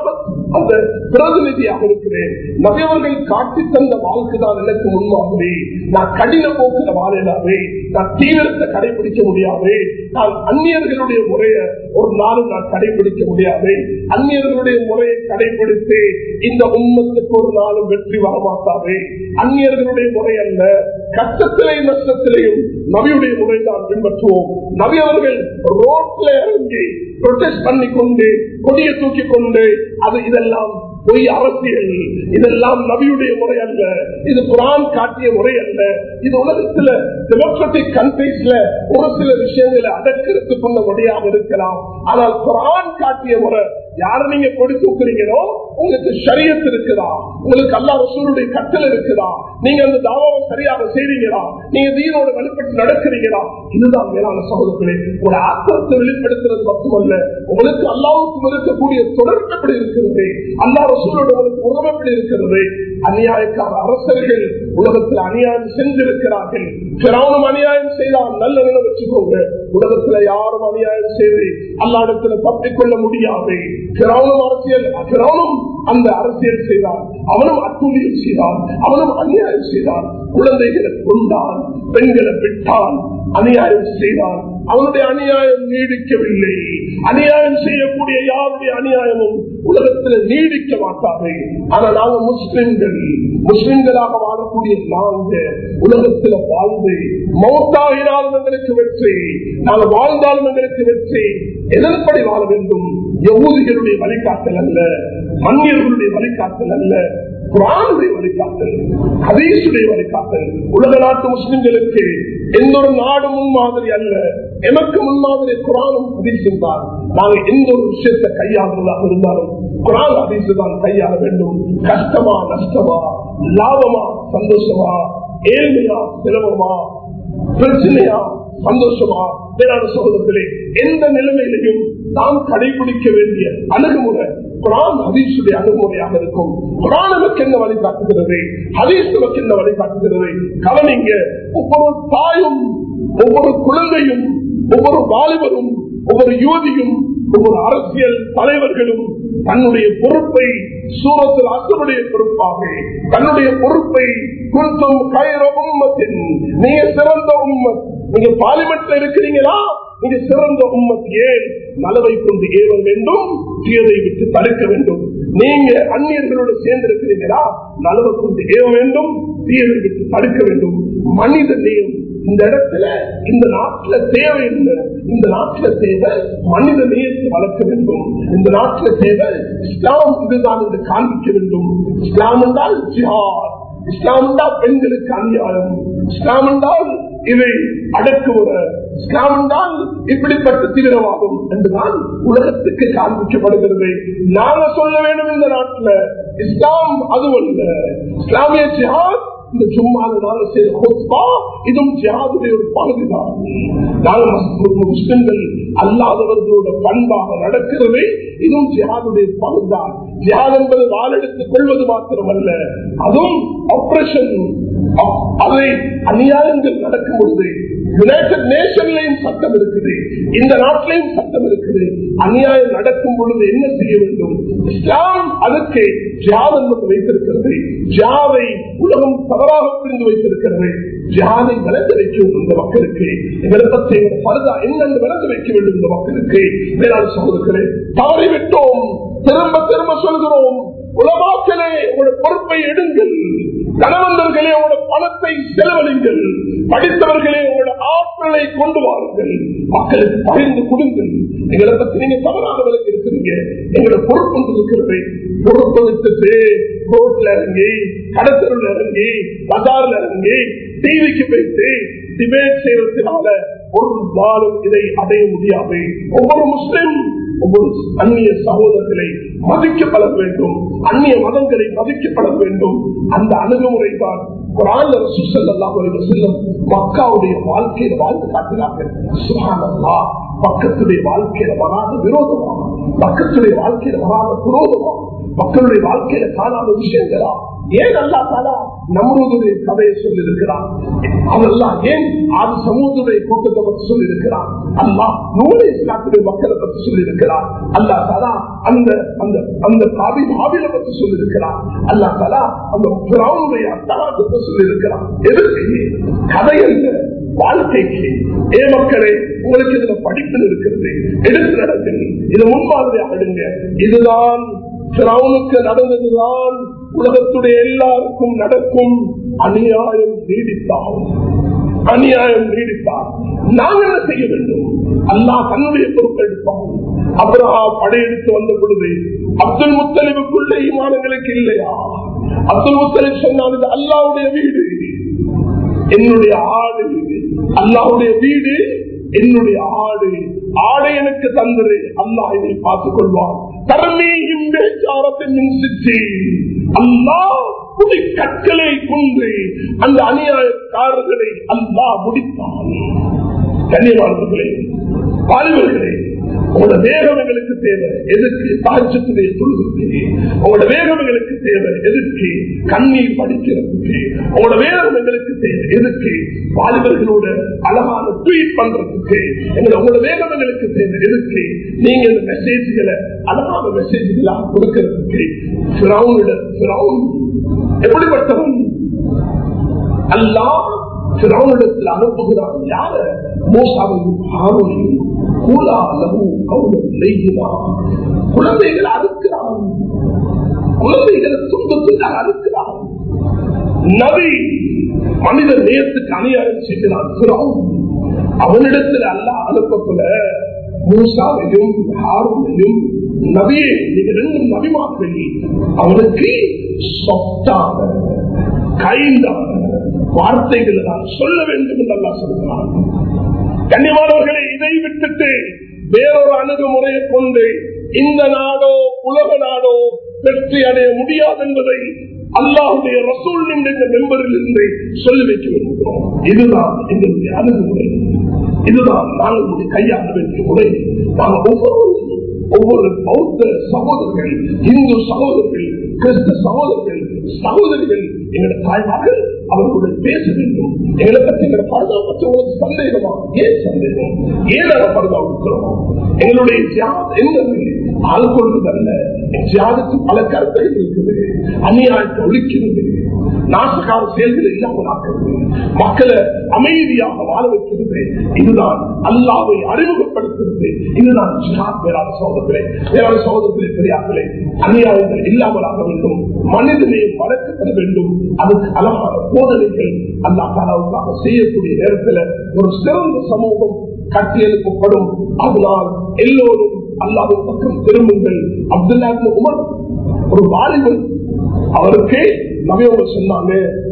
அந்த பிரதிநிதியாக இருக்கிறேன். நபி அவர்கள் காட்டி தந்த வாழ்க்கை தான் எனக்கு முன்மாதிரி. நான் கடின போக்கில வாழலாவே, நான் தீவிரத்தை கடைபிடிக்க முடியாது. நான் அந்நியர்களுடைய முறையை ஒரு நாளும் நான் கடைபிடிக்க முடியாது. அந்நியர்களுடைய முறையை கடைபிடித்து இந்த உம்மத்துக்கு ஒரு நாளும் வெற்றி வரமாட்டாது. அந்நியர்களுடைய முறை அல்ல, கஷ்டத்திலேயும் நஷ்டத்திலேயும் நபியுடைய முறைதான் பின்பற்றுவோம். நபி அவர்கள் ரோட்ல இறங்கி ப்ரொடெஸ்ட் பண்ணி கொண்டு கொடியை தூக்கி கொண்டு அது இதெல்லாம் பொய் அரசியல், இதெல்லாம் நபியுடைய முறை அல்ல. இது குர்ஆன் காட்டிய முறை அல்ல. இது உலகத்துல டெமோக்ராட்டிக் கண்ட்ரீஸ்ல ஒரு சில விஷயங்களை அடக்கிறதுக்கு கொண்ட முறையாக இருக்கலாம். ஆனால் குர்ஆன் காட்டிய முறை யாரு நீங்க கொடி தூக்குறீங்களோ உங்களுக்கு ஷரியத் இருக்குதா, உங்களுக்கு அல்லாஹ் ரசூலுடைய கட்டளை இருக்குதா, நீங்க அந்த தாவாவை சரியாக செய்றீங்களா, நீங்க தீனோட வழிபட்டு நடக்கிறீங்களா, இதுதான் மேலான சகோதரர்களே. ஒரு ஆத்திரத்தை வெளிப்படுத்துறது மட்டுமல்ல, உங்களுக்கு அல்லாஹ்வுக்கும் இருக்கக்கூடிய தொடர்பு எப்படி இருக்கிறது, அல்லாஹ் ரசூலோட உங்களுக்கு உறவு எப்படி இருக்கிறது. அநியாயக்கார அரசர்கள் உலகத்தில் அநியாயம் செஞ்சிருக்கிறார்கள். ஃபிரௌனும் அநியாயம் செய்தால் நல்ல நிலை வச்சுக்கோங்க. உலகத்துல யாரும் அநியாயம் செய்து அல்லாஹ்விடத்துல தப்பிக்கொள்ள முடியாது. ஃபிரௌனும் அரசியல் ஃபிரௌனும் அந்த அரசியல் செய்தான், அவனும் அத்துழியம் செய்தான், அவனும் அநியாயம் செய்தான். குழந்தைகளை கொண்டான், பெண்களை விட்டான், அநியாயம் செய்தான். அவனுடைய அநியாயம் நீடிக்கவில்லை. அநியாயம் செய்யக்கூடிய யாருடைய அநியாயமும் உலகத்தில் நீடிக்க மாட்டாது. ஆனா நாங்க முஸ்லிம்கள், முஸ்லிம்களாக வாழக்கூடிய நாங்க உலகத்தில் வாழ்ந்து மௌத்தாகினாலும் எங்களுக்கு வெற்றி, நாங்கள் வாழ்ந்தாலும் எங்களுக்கு வெற்றி. எதன்படி வாழ வேண்டும்? யஹூதிகளுடைய வழிகாட்டல் அல்ல, அந்நியர்களுடைய வழிகாட்டல் அல்ல, குர்ஆனுடைய வழிகாட்டல், ஹதீஸுடைய வழிகாட்டல். உலக நாட்டு முஸ்லிம்களுக்கு எந்த ஒரு நாடு முன்மாதிரி அல்ல, எமக்கு முன்மாதிரி குர்ஆனும் ஹதீஸும் தான். நாங்கள் எந்த ஒரு விஷயத்தை கையாளுவதாக இருந்தாலும் குர்ஆன் ஹதீஸ் தான் கையாள வேண்டும். கஷ்டமா நஷ்டமா, லாபமா சந்தோஷமா, ஏழ்மையா செலவமா, பிரச்சனையா சந்தோஷமா, வேளாண் சகோதரர்களே, எந்த நிலைமையிலையும் நாம் கடைபிடிக்க வேண்டிய அணுகுமுறை குர்ஆன் ஹதீஸுடைய அணுகுமுறையாக இருக்கும். குர்ஆன் நமக்கு என்ன வழிகாட்டுகிறது, ஹதீஸ் நமக்கு என்ன வழிகாட்டுகிறது. கவனிங்க, ஒவ்வொரு தாயும், ஒவ்வொரு குழந்தையும், ஒவ்வொரு வாலிபரும், ஒவ்வொரு யுவதியும், ஒவ்வொரு அரசியல் தலைவர்களும் தன்னுடைய பொறுப்பை சூரத்தில் அசருடைய பொறுப்பாக தன்னுடைய பொறுப்பை குன்தும் கைர உம்மத்தின், நீங்க சிறந்த உம்மத், நீங்க பார்லிமெண்ட்ல இருக்கிறீங்களா, நீங்க சிறந்த உம்மத். ஏன் நலவை கொண்டு ஏவ வேண்டும், தீயதை விட்டு தடுக்க வேண்டும். நீங்க அந்நியர்களோடு சேர்ந்து இருக்கிறீங்களா, நலவை கொண்டு ஏவ வேண்டும், தீயதை விட்டு தடுக்க வேண்டும். மனித நேயம் இந்த இடத்துல இந்த நாட்டில் தேவை இல்லை. இந்த நாட்டில் தேவை மனித நேயத்தை வளர்க்க வேண்டும். இந்த நாட்டில் தேவை இஸ்லாம் இதுதான் என்று காண்பிக்க வேண்டும். இஸ்லாம் என்றால் ஜிஹாத், இஸ்லாம் என்றால் பெண்களுக்கு அநியாயம், இஸ்லாம் என்றால் இதை அடக்குவது, இஸ்லாம் என்றால் இப்படிப்பட்ட தீவிரவாதம் என்றுதான் உலகத்துக்கு காண்பிக்கப்படுகிறது. நாங்க சொல்ல வேண்டும் இந்த நாட்டில் இஸ்லாம் அதுவல்ல, இஸ்லாமிய ஜிஹாத் இந்த சும்மானால செய்த ஹுத்பா இதுவும் ஜிஹாதுடைய ஒரு பகுதிதான். நாங்கள் முஸ்லிம்கள் அல்லாதவர்களோட பண்பாக நடக்கிறது, இதுவும் ஜிஹாதுடைய பகுதிதான். ஜிஹாத் என்பது வாழெடுத்துக் கொள்வது மாத்திரமல்ல, அதுவும் ஆபரேஷன். அதை அநியாயங்கள் நடக்கும் பொழுது யுனைடெட் நேஷன்லையும் சட்டம் இருக்குது, இந்த நாட்டிலையும் சட்டம் இருக்குது. அநியாயம் நடக்கும் பொழுது என்ன செய்ய வேண்டும்? இஸ்லாம் அதுக்கு ஜிஹாத் என்பது வைத்திருக்கிறது. ஜிஹாதை உலகம் தவறாக புரிந்து வைத்திருக்கிறது. ஜிஹாதை விளங்க வைக்க வேண்டும் இந்த மக்களுக்கு. எங்களை பற்றி பரதா என்னென்று விளங்க வைக்க வேண்டும் இந்த மக்களுக்கு. வேளாண் சகோதரர்களே, தவறிவிட்டோம், திரும்ப திரும்ப சொல்கிறோம். உலமாக்களே, உங்களோட பொறுப்பை எடுங்கள். கணவந்தர்களே, உங்களோட பணத்தை செலவழிங்கள். படித்தவர்களே, உங்களோட ஆற்றலை கொண்டு வாருங்கள். மக்களுக்கு பகிர்ந்து கொடுங்கள். எங்களை பற்றி நீங்க தவறாக விளக்கி இருக்கிறீங்க. எங்களோட பொறுப்பு இருக்கிறது. பொறுப்பு விட்டுட்டு ரோட்ல இறங்கி, கடத்தருள் இறங்கி, பஜார்ல இறங்கி, டிவிக்கு போயிட்டு டிபேட் செய்வதனால ஒரு நாளும் இதை அடைய முடியாது. ஒவ்வொரு முஸ்லிம் ஒவ்வொரு அந்நிய சகோதரர்களை மதிக்கப்பட வேண்டும், அந்நிய மதங்களை மதிக்கப்பட வேண்டும். அந்த அணுகுமுறை தான் குர்ஆன்ல ரசூல் ஸல்லல்லாஹு அலைஹி வஸல்லம் மக்காவுடைய வாழ்க்கையில வாழ்ந்து காட்டினார்கள். சுப்ஹானல்லாஹ், பக்கத்துடைய வாழ்க்கையில வராத விரோதமா, பக்கத்துடைய வாழ்க்கையில வராத விரோதமா, மக்களுடைய வாழ்க்கையில காணாத விஷயங்களா? ஏன் அல்லாஹ் தஆலா நம்ரூதுடைய கதையை சொல்லியிருக்கிறார். அதெல்லாம் ஏன் அது சமூகத்துடைய கூட்டத்தை பற்றி சொல்லியிருக்கிறார். அல்லாஹ் நூலை இஸ்லாத்துடைய மக்களை பற்றி சொல்லியிருக்கிறார். அல்லாஹ் தலா அந்த அந்த அந்த காபி மாவில பற்றி சொல்லியிருக்கிறார். அல்லாஹ் தலா அந்த பிராவுடைய அத்தகாசத்தை சொல்லியிருக்கிறார். எதற்கு கதை என்ற வாழ்க்கைக்கு ஏ மக்களே உங்களுக்கு இதுல படிப்பு இருக்கிறது, எடுத்து நடக்குது, இது முன்மாதிரி ஆடுங்க. இதுதான் பிராவுனுக்கு நடந்ததுதான் உலகத்துடைய எல்லாருக்கும் நடக்கும். அநியாயம் நீடித்தால் அநியாயம் நீடித்தால் நாங்கள் என்ன செய்ய வேண்டும்? அல்லாஹ் தன்னுடைய பொறுப்பெடுப்பான். அப்ரஹாம் படையெடுத்து வந்த பொழுது அப்துல் முத்தலிபுக்குள்ள ஈமானங்களுக்கு இல்லையா? அப்துல் முத்தலிப் சொன்னால் இது அல்லாஹ்வுடைய வீடு, என்னுடைய ஆடு, அல்லாஹ்வுடைய வீடு என்னுடைய ஆடு, ஆடை எனக்கு தந்தது, அல்லாஹ் இதை பார்த்துக் கொள்வான். தர்மீஹிம் பேச்சாரத்தின் சிற்றி அல்லாஹ் புதி கற்களை கொண்டு அந்த அநியாயக்காரர்களை அல்லாஹ் முடித்தான். கண்ணியமானவர்களே, வாலிபர்களே, உங்களோட வேகம் எங்களுக்கு தேவை. எதுக்கு? தாஜ்ஜுடைய தொழுகைக்கு. உங்களோட வேகம் எங்களுக்கு தேவை. எதுக்கு? கண்ணீர் படிக்கிறதுக்கு. உங்களோட வேகம் எங்களுக்கு தேவை. எதுக்கு? வாலிபர்களோட அழகான ட்வீட் பண்றதுக்கு. உங்களோட வேகம் எங்களுக்கு தேவை. எதுக்கு? நீங்க இந்த மெசேஜ்களை அழகான மெசேஜ்களா கொடுக்கிறதுக்கு. எப்படிப்பட்டவன்? அல்லாஹ் ஃபிரௌனிடத்தில் அனுப்புகிறான். யார? மூசாவையும் ஹாரூனையும். குழந்தைகளை அறுக்கிறான், குழந்தைகளை துன்பத்துக்காக அறுக்கிறான். நபி மனித நேயத்துக்கு அநியாயம் செய்கிறான். அவனிடத்தில் அல்லாஹ் அனுப்பப்பட மூசாவையும் ஹாரூனையும் நபியை ரெண்டு நபிமார்கள் அவனுக்கு சொத்தான கைந்தான வார்த்தைகளை நான் சொல்ல வேண்டும் என்று அல்லாஹ் சொல்கிறான். கண்ணியமானவர்களை, இதை விட்டுட்டு வேறொரு அணுகுமுறையை கொண்டு இந்த நாடோ உலக நாடோ வெற்றி அடைய முடியாது என்பதை அல்லாஹுடைய ரசூல் என்ற மெம்பரில் இருந்து சொல்லி வைக்க விரும்புகிறோம். இதுதான் எங்களுடைய அணுகுமுறை, இதுதான் நாங்கள் கையாள வேண்டிய முறை. நாங்கள் ஒவ்வொரு ஒவ்வொரு பௌத்த சகோதரர்கள், இந்து சகோதரர்கள், கிறிஸ்து சகோதரர்கள், சகோதரிகள், எங்களோட தாய்மார்கள் அவர்களுடன் பேச வேண்டும். எங்களை பற்றி எங்களை பரதா பற்றி உங்களுக்கு சந்தேகமா? ஏன் சந்தேகம்? ஏன் நாங்கள் பரதா இருக்கிறோம்? எங்களுடைய தியாகம் என்னது? ஆள் கொள்வதல்ல. தியாகத்து பல கருத்துகள் இருக்குது. அநியாயத்தை ஒழிக்கிறது, நாசகார செயல்களை இல்லாமல் ஆக்குறது, மக்களை அமைதியாக வாழ வைக்கிறது. இதுதான் அல்லாஹ்வை அறிமுகப்படுத்துகிறது. இதுதான் ஜிஹாத். வேளாண் சகோதரர்களே, வேளாண் சகோதரர்களே, பெரியார்களே, அநியாயங்கள் இல்லாமல் ஆக வேண்டும், மனிதனை வளர்க்கப்பட வேண்டும். அதுக்கு அழகான போதனைகள் அல்லாஹ் தாலாவுக்காக செய்யக்கூடிய நேரத்தில் ஒரு சிறந்த சமூகம் கட்டியெழுப்பப்படும். அதனால் எல்லோரும் அல்லாஹ்வின் பக்கம் திரும்புங்கள். அப்துல்லா இப்னு உமர் ஒரு வாலிபன், அவருக்கு நபியோட சொன்னாங்க,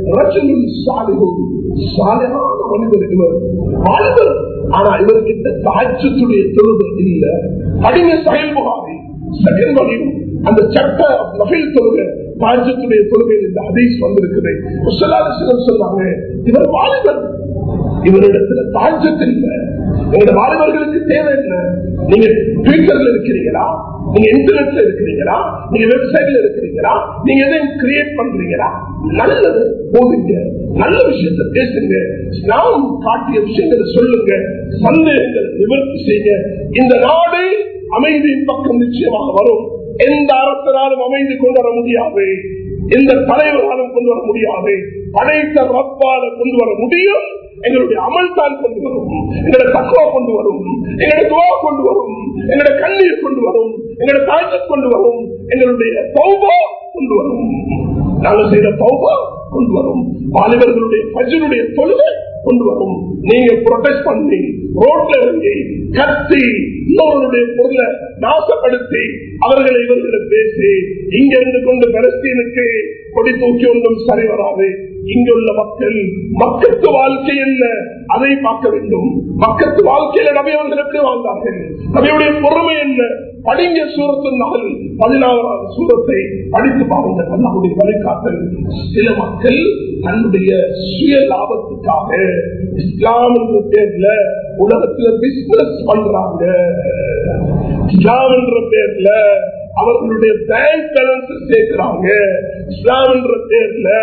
சாலையான மனிதர் இவர், வாலிபர். ஆனா இவர்கிட்ட தாஜ்ஜுடைய தொழுகை இல்ல. கடின செயல்பாடு செகண்ட் வகையும் அந்த சட்ட நபில் தொழுகை தாஜ்ஜுடைய தொழுகையில் இந்த ஹதீஸ் வந்திருக்குது. சொன்னாங்க, இவர் வாலிபர், இவரிடத்துல தாஜ்ஜத் இல்ல. எங்க வாலிபர்களுக்கு தேவை என்ன? நீங்க ட்விட்டர்ல இருக்கிறீங்களா? நீங்க இன்டர்நெட்ல இருக்கிறீங்களா? நீங்க வெப்சைட்ல இருக்கிறீங்களா? நீங்க எதையும் கிரியேட் பண்றீங்களா? நல்லது போதுங்க, நல்ல விஷயத்தை பேசுங்க, இஸ்லாம் காட்டிய விஷயங்களை சொல்லுங்க, சந்தேகங்களை நிவர்த்தி செய்யுங்க. இந்த நாடு அமைதியின் பக்கம் நிச்சயமாக வரும். எந்த அரசனாலும் அமைதி கொண்டு வர முடியாது, எந்த தலைவராலும் கொண்டு வர முடியாது. படைத்த ரப்பால கொண்டு வர முடியும். எங்களுடைய அமல் தான் கொண்டு வரும், எங்களுடைய தக்குவா கொண்டு வரும், எங்களுடைய துவா கொண்டு வரும், எங்களுடைய கண்ணீர் கொண்டு வரும், எங்களுடைய தாய்ச்சல் கொண்டு வரும், எங்களுடைய தௌபா கொண்டு வரும், நாங்கள் செய்த தௌபா கொண்டு வரும், வாலிபர்களுடைய பஜ்ருடைய தொழுகை கொண்டு வரும். நீங்க ப்ரொடெஸ்ட் பண்ணி ரோட்ல இறங்கி கத்தி இன்னொருடைய பொருளை நாசப்படுத்தி அவர்களை இவர்களை பேசி இங்க இருந்து கொண்டு பலஸ்தீனுக்கு கொடி தூக்கி ஒன்றும் சரி வராது. இங்குள்ள மக்கள் மக்கத்து வாழ்க்கை என்ன அதை பார்க்க வேண்டும். மக்கத்து வாழ்க்கையில நபியவர்கள் எப்படி வாழ்ந்தார்கள், நபியுடைய பொறுமை என்ன? படிங்க சூரத்து நகல் பதினாறாவது சூரத்தை படித்து பாருங்கள். அல்லாஹ்வுடைய வழிகாட்டல். சில மக்கள் தன்னுடைய சுய லாபத்துக்காக இஸ்லாம் என்ற பேர்ல உலகத்துல பிசினஸ் பண்றாங்க. இஸ்லாம் என்ற பேர்ல அவர்களுடைய பேங்க் பேலன்ஸ் சேர்க்கிறாங்க. இஸ்லாம் என்ற பேர்ல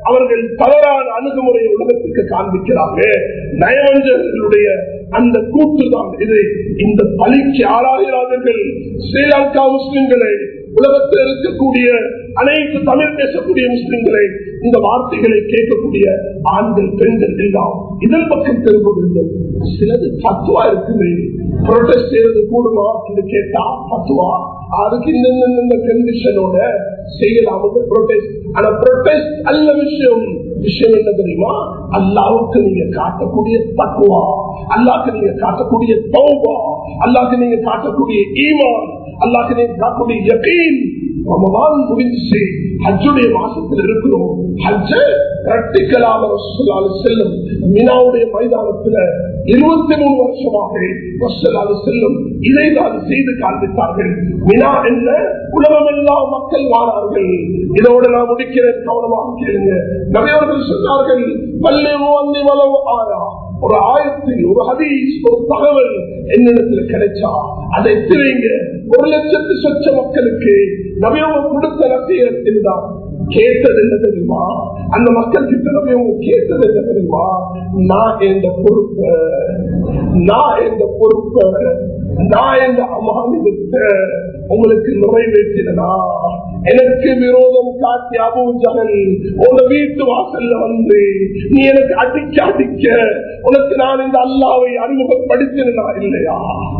அவர்கள் தவறான அணுகுமுறையை உலகத்துக்கு காண்பிக்கிறாங்க. நயவஞ்சர்களுடைய அந்த கூட்டுதான் இது. இந்த பலிக்கு ஆளாகிறார்கள் ஸ்ரீலங்கா முஸ்லிம்களை, உலகத்தில் இருக்கக்கூடிய அனைத்து தமிழ் பேசக்கூடிய முஸ்லிம்களை, இந்த வார்த்தைகளை கேட்கக்கூடிய ஆண்கள் பெண்கள் எல்லாம் இதன் பக்கம் திரும்ப வேண்டும். சிலது பத்துவா இருக்குது, புரோட்டஸ்ட் செய்வது கூடுமா என்று கேட்டா பத்துவா அதுக்கு இந்த கண்டிஷனோட செய்யலாம் புரோட்டஸ்ட். ஆனா புரோட்டஸ்ட் அல்ல விஷயம். விஷயம் என்ன தெரியுமா? அல்லாவுக்கு நீங்க காட்டக்கூடிய தக்குவா, அல்லாவுக்கு நீங்க காட்டக்கூடிய தௌபா, அல்லாவுக்கு நீங்க காட்டக்கூடிய ஈமான், அல்லாவுக்கு நீங்க காட்டக்கூடிய யகீன். ரமதான் முடிஞ்சிச்சு, ஹஜ்ஜுடைய மாசத்தில் இருக்கிறோம். ஹஜ்ஜ பிராக்டிகலாக செல்லும் மினாவுடைய மைதானத்தில் இருபத்தி மூணு வருஷமாக செல்லும் இதைதான் செய்து காண்பித்தார்கள். மினா என்ன உலகமெல்லாம் மக்கள் வாழார்கள். இதோட நான் முடிக்கிறேன், கவனமாக கேளுங்க. நபியவர்கள் சொன்னார்கள், பல்லேவோ அந்தி வளவோ ஆயா, ஒரு ஆயத்தில் ஒரு ஹதீஸ் ஒரு தகவல் என்னிடத்தில் கிடைச்சா அதை திரைங்க ஒரு லட்சத்து சொச்ச மக்களுக்கு நபியவங்க கொடுத்த நசீகத் இதுதான். கேட்டது என்ன தெரியுமா? அந்த மக்கள் கிட்ட நபியவங்க கேட்டது என்ன தெரியுமா? நான் எந்த பொறுப்ப நான் எந்த பொறுப்ப நான் எந்த அமானிதத்தை உங்களுக்கு நிறைவேற்றினா, எனக்கு விரோதம் காட்டி அபூ ஜஹல் உங்க வீட்டு வாசல்ல வந்து நீ எனக்கு அடிக்க அடிக்க உனக்கு நான் இந்த அல்லாவை அறிமுகப்படுத்தினா இல்லையா?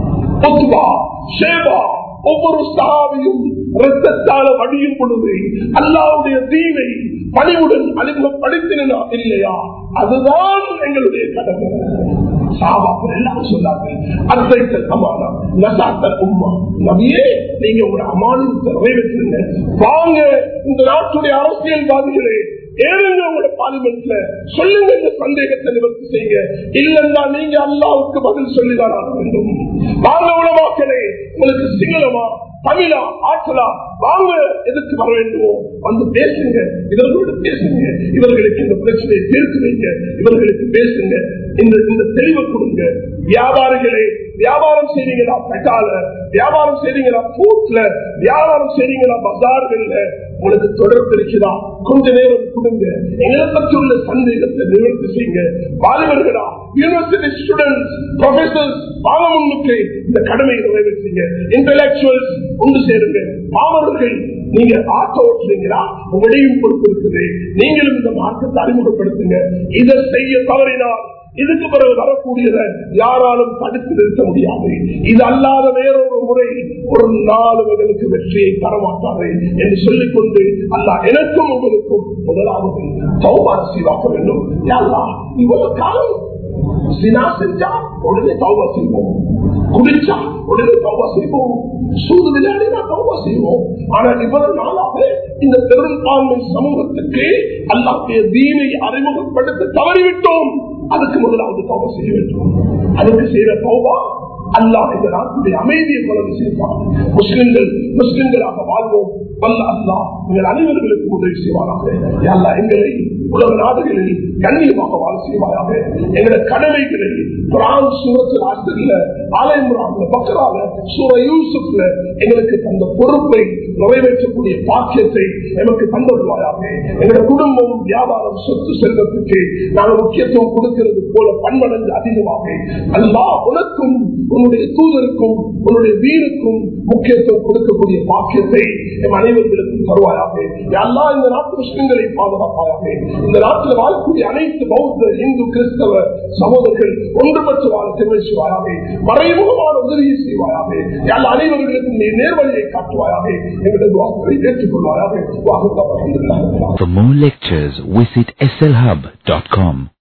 உத்பா, ஷேபா ஒவ்வொரு சஹாபியும் ரத்தத்தால வடியும் பொழுது அல்லாஹ்வுடைய தீனை பணிவுடன் அறிமுகப்படுத்தினா இல்லையா? அதுதான் எங்களுடைய கடமை. சஹாபாக்கள் எல்லாரும் சொன்னார்கள், அத்தைத்தல் அமானா நஸாத்தல் உம்மா, நபியே நீங்க உங்களுடைய அமானிதத்தை நிறைவேற்றுங்க. வாங்க இந்த நாட்டுடைய அரசியல்வாதிகளே, ஏழுங்க உங்களோட பார்லிமெண்ட்ல சொல்லுங்க, இந்த சந்தேகத்தை நிவர்த்தி செய்யுங்க. இல்லன்னா நீங்க அல்லாஹ்வுக்கு பதில் சொல்லிதான் ஆக வேண்டும். வாங்க உலமாக்களே, உங்களுக்கு சிங்களமா தமிழா ஆற்றலா வாங்க, எதுக்கு வர வேண்டுமோ வந்து பேசுங்க, இவர்களோடு பேசுங்க, இவர்களுக்கு இந்த பிரச்சனையை தீர்த்து வைங்க, இவர்களுக்கு பேசுங்க, இந்த இந்த தெளிவை கொடுங்க. வியாபாரிகளே, வியாபாரம் செய்றீங்களா பெட்டால, வியாபாரம் செய்றீங்களா பூட்ல, வியாபாரம் செய்றீங்களா பஜார்கள்ல, உங்களுக்கு தொடர்பு இருக்குதா? கொஞ்ச நேரம் கொடுங்க, எங்களை பற்றி உள்ள சந்தேகத்தை நிவர்த்தி செய்யுங்க. வாலிபர்களா, யூனிவர்சிட்டி ஸ்டூடெண்ட்ஸ், ப்ரொஃபசர்ஸ் வாங்க முன்னுக்கு இந்த கடமையை நிறைவேற்றுங்க. இன்டலெக்சுவல்ஸ் ஒன்று சேருங்க. மாணவர்கள், நீங்க ஆட்டோ ஓட்டுறீங்களா? உங்களையும் பொறுப்பு இருக்குது, நீங்களும் இந்த மாற்றத்தை அறிமுகப்படுத்துங்க. இதை செய்ய தவறினால் இதுக்கு பிறகு வரக்கூடியதை யாராலும் தடுத்து நிறுத்த முடியாது. இது அல்லாத வேறொரு முறை ஒரு நாலு மகளுக்கு வெற்றியை தரமாட்டாரு என்று சொல்லிக் கொண்டு அல்லாஹ் எனக்கும் உங்களுக்கும் முதலாவது தௌபா நசீபாக்க வேண்டும். யா அல்லாஹ், இவ்வளவு காலம் சினா செஞ்சா உடனே தௌபா செய்வோம், குடிச்சா உடனே தௌபா செய்வோம், சூது விளையாடினா தௌபா செய்வோம். ஆனால் இவ்வளவு நாளாக இந்த பெரும்பான்மை சமூகத்துக்கு அல்லாஹ்வுடைய தீனை அறிமுகப்படுத்த தவறிவிட்டோம். அதுக்கு முதலாவது தௌபா செய்ய வேண்டும். அதுக்கு செய்யற தௌபா அல்லாஹ் இந்த நாட்டுடைய அமைதியை கொண்டு சேர்ப்பார். முஸ்லிம்கள் முஸ்லிம்களாக வாழ்வோம். வல்ல அல்லாஹ் எங்கள் அனைவர்களுக்கு உதவி செய்வாராக. அல்லாஹ் எங்களை உலக நாடுகளில் கண்ணியமாக வாழ செய்வாராக. எங்களுடைய கடமைகளை குர்ஆன் சூரத்துல் அஸ்ர்ல, ஆல இம்ரான்ல, பக்ரால, சூரா யூசுப்ல எங்களுக்கு தந்த பொறுப்பை நிறைவேற்றக்கூடிய பாக்கியத்தை எமக்கு தந்தருவாயாக. எங்களுடைய குடும்பம், வியாபாரம், சொத்து செல்வத்துக்கு நாங்கள் முக்கியத்துவம் கொடுக்கிறது போல பன்மடங்கு அதிகமாக அல்லாஹ் உனக்கும் உன்னுடைய தூதருக்கும் உன்னுடைய வீருக்கும் முக்கியத்துவம் கொடுக்கக்கூடிய பாக்கியத்தை எம் அனைவர்களுக்கும் தருவாயாக. அல்லாஹ் இந்த நாட்டு முஸ்லிம்களை பாதுகாப்பாயாக. இந்த நாட்டில் வாழக்கூடிய அனைத்து பௌத்த, இந்து, கிறிஸ்தவ சகோதரர்கள் ஒன்றுபட்டு வாழ தெரிவிச்சுவாயாக. மறைமுகமான உதவியை செய்வாயாக. எல்லா அனைவர்களுக்கும் நீ நேர்வழியை காட்டுவாயாக. எங்களுடைய துஆக்களை ஏற்றுக்கொள்வாயாக. For more lectures, visit S L hub dot com.